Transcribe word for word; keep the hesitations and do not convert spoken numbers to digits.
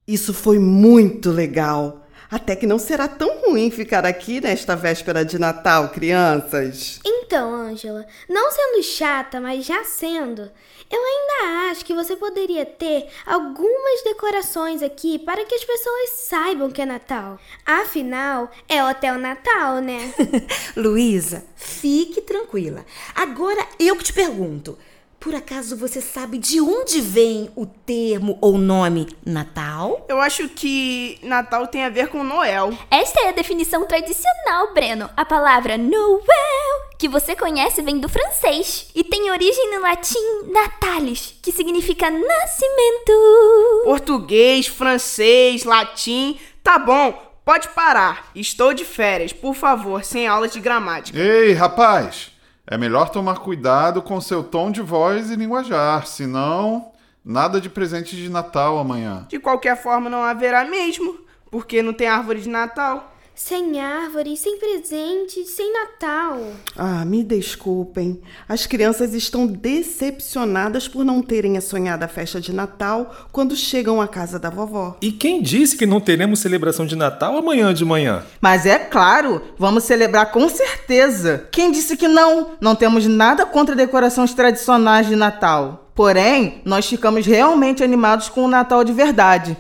Isso foi muito legal. Até que não será tão ruim ficar aqui nesta véspera de Natal, crianças. Então, Ângela, não sendo chata, mas já sendo, eu ainda acho que você poderia ter algumas decorações aqui para que as pessoas saibam que é Natal. Afinal, é Hotel Natal, né? Luísa, fique tranquila. Agora eu que te pergunto. Por acaso você sabe de onde vem o termo ou nome Natal? Eu acho que Natal tem a ver com Noel. Esta é a definição tradicional, Breno. A palavra Noel, que você conhece, vem do francês e tem origem no latim natalis, que significa nascimento. Português, francês, latim... Tá bom, pode parar. Estou de férias, por favor, sem aulas de gramática. Ei, rapaz! É melhor tomar cuidado com seu tom de voz e linguajar, senão nada de presente de Natal amanhã. De qualquer forma, não haverá mesmo, porque não tem árvore de Natal. Sem árvore, sem presente, sem Natal. Ah, me desculpem. As crianças estão decepcionadas por não terem sonhado a festa de Natal quando chegam à casa da vovó. E quem disse que não teremos celebração de Natal amanhã de manhã? Mas é claro, vamos celebrar com certeza. Quem disse que não? Não temos nada contra decorações tradicionais de Natal. Porém, nós ficamos realmente animados com o Natal de verdade.